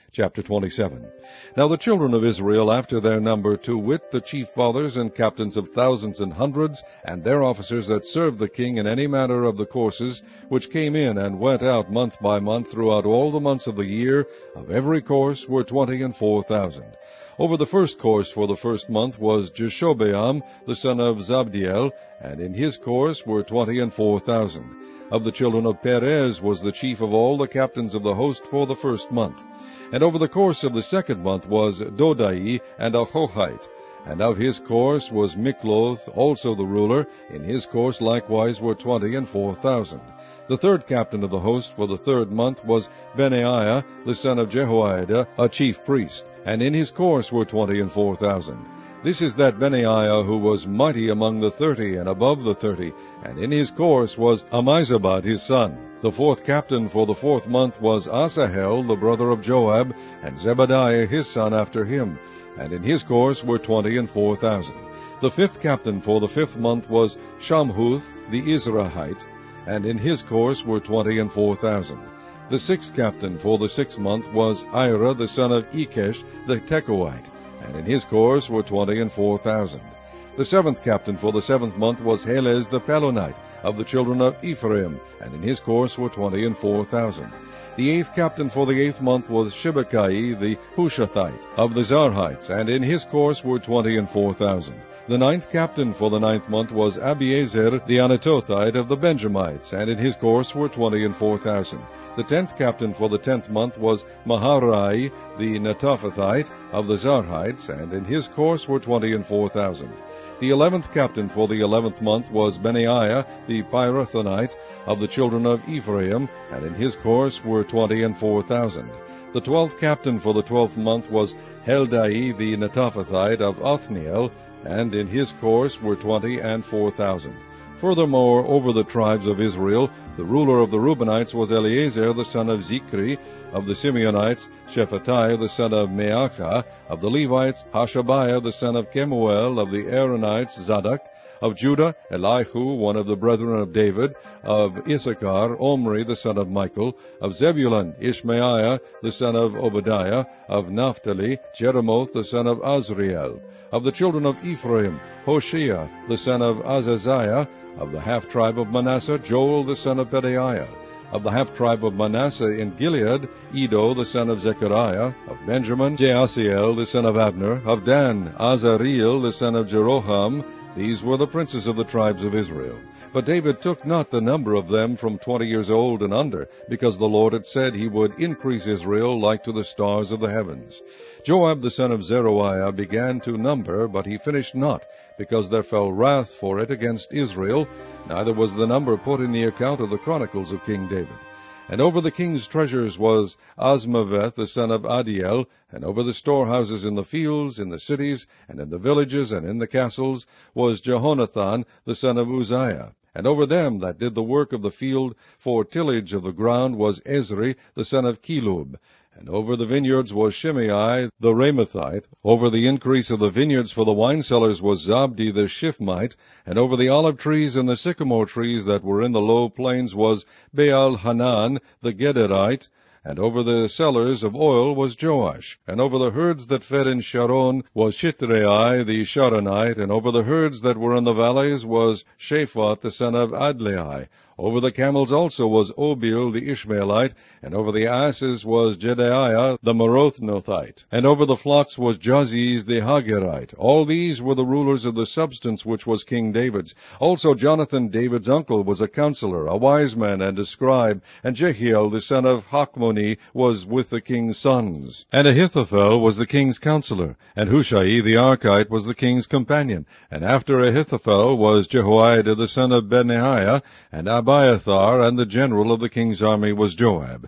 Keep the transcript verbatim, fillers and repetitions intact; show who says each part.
Speaker 1: Chapter twenty-seven. Now the children of Israel after their number, to wit, the chief fathers and captains of thousands and hundreds, and their officers that served the king in any manner of the courses, which came in and went out month by month throughout all the months of the year, of every course were twenty and four thousand. Over the first course for the first month was Jeshobeam, the son of Zabdiel, and in his course were twenty and four thousand. Of the children of Perez was the chief of all the captains of the host for the first month. And over the course of the second month was Dodai and Ahohite. And of his course was Mikloth, also the ruler. In his course likewise were twenty and four thousand. The third captain of the host for the third month was Benaiah, the son of Jehoiada, a chief priest. And in his course were twenty and four thousand. This is that Benaiah who was mighty among the thirty and above the thirty, and in his course was Ammizabad his son. The fourth captain for the fourth month was Asahel, the brother of Joab, and Zebadiah his son after him, and in his course were twenty and four thousand. The fifth captain for the fifth month was Shamhuth the Izrahite, and in his course were twenty and four thousand. The sixth captain for the sixth month was Ira the son of Ikesh the Tekoite, and in his course were twenty and four thousand. The seventh captain for the seventh month was Helez the Pelonite, of the children of Ephraim, and in his course were twenty and four thousand. The eighth captain for the eighth month was Shibbekai the Hushathite, of the Zarhites, and in his course were twenty and four thousand. The ninth captain for the ninth month was Abiezer the Anatothite, of the Benjamites, and in his course were twenty and four thousand. The tenth captain for the tenth month was Maharai the Netophathite, of the Zarhites, and in his course were twenty and four thousand. The eleventh captain for the eleventh month was Benaiah the Pirathonite, of the children of Ephraim, and in his course were twenty and four thousand. The twelfth captain for the twelfth month was Heldai the Netophathite, of Othniel, and in his course were twenty and four thousand. Furthermore, over the tribes of Israel, the ruler of the Reubenites was Eleazar the son of Zikri, of the Simeonites, Shephatiah the son of Maacah, of the Levites, Hashabiah the son of Kemuel, of the Aaronites, Zadok, of Judah, Elihu, one of the brethren of David, of Issachar, Omri the son of Michael, of Zebulun, Ishmaiah the son of Obadiah, of Naphtali, Jeremoth the son of Azriel, of the children of Ephraim, Hoshea the son of Azaziah, of the half-tribe of Manasseh, Joel the son of Pedaiah, of the half-tribe of Manasseh in Gilead, Edo the son of Zechariah, of Benjamin, Jaasiel the son of Abner, of Dan, Azareel the son of Jeroham. These were the princes of the tribes of Israel. But David took not the number of them from twenty years old and under, because the Lord had said he would increase Israel like to the stars of the heavens. Joab the son of Zeruiah began to number, but he finished not, because there fell wrath for it against Israel, neither was the number put in the account of the chronicles of King David. And over the king's treasures was Asmaveth the son of Adiel, and over the storehouses in the fields, in the cities, and in the villages, and in the castles, was Jehonathan the son of Uzziah. And over them that did the work of the field for tillage of the ground was Ezri the son of Kelub. And over the vineyards was Shimei the Ramathite. Over the increase of the vineyards for the wine cellars was Zabdi the Shifmite. And over the olive trees and the sycamore trees that were in the low plains was Baal Hanan the Gederite. And over the cellars of oil was Joash. And over the herds that fed in Sharon was Shitrei the Sharonite. And over the herds that were in the valleys was Shaphat the son of Adlai. Over the camels also was Obil the Ishmaelite, and over the asses was Jedaiah the Merothnothite, and over the flocks was Jaziz the Haggerite. All these were the rulers of the substance which was King David's. Also Jonathan, David's uncle, was a counselor, a wise man, and a scribe, and Jehiel the son of Hachmoni was with the king's sons. And Ahithophel was the king's counselor, and Hushai the Archite was the king's companion. And after Ahithophel was Jehoiada the son of Benaiah, and Abiathar, and the general of the king's army was Joab.